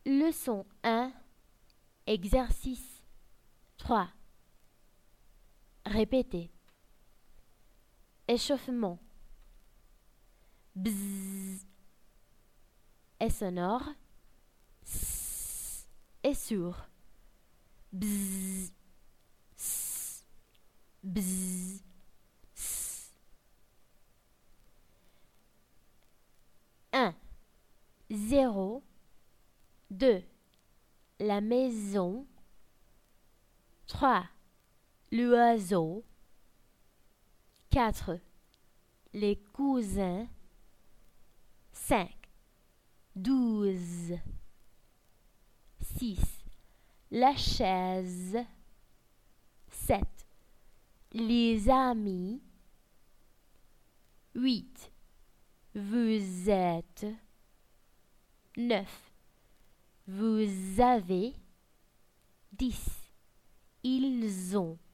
Leçon 1, exercice 3. Répétez. Échauffement. Bzzz est sonore. S est sourd. Bzzz, s, bzzz, s. 1, 0, 2, la maison. 3, l'oiseau. 4, les cousins. 5, 12. 6, la chaise. 7, les amis. 8, vous êtes. 9, vous avez. 10, ils ont.